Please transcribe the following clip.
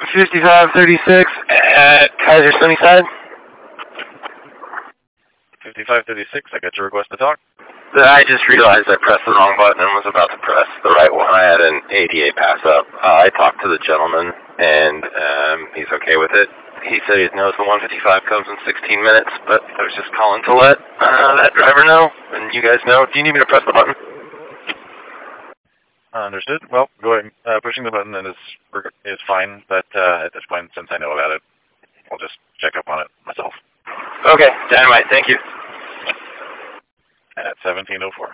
5536 at Kaiser Sunnyside. 5536, I got your request to talk. I just realized I pressed the wrong button and was about to press the right one. I had an ADA pass up. I talked to the gentleman, and he's okay with it. He said he knows the 155 comes in 16 minutes, but I was just calling to let that driver know, and you guys know. Do you need me to press the button? Understood. Well, go ahead. Pushing the button is fine, but at this point, since I know about it, I'll just check up on it myself. Okay, dynamite. Thank you. At 1704.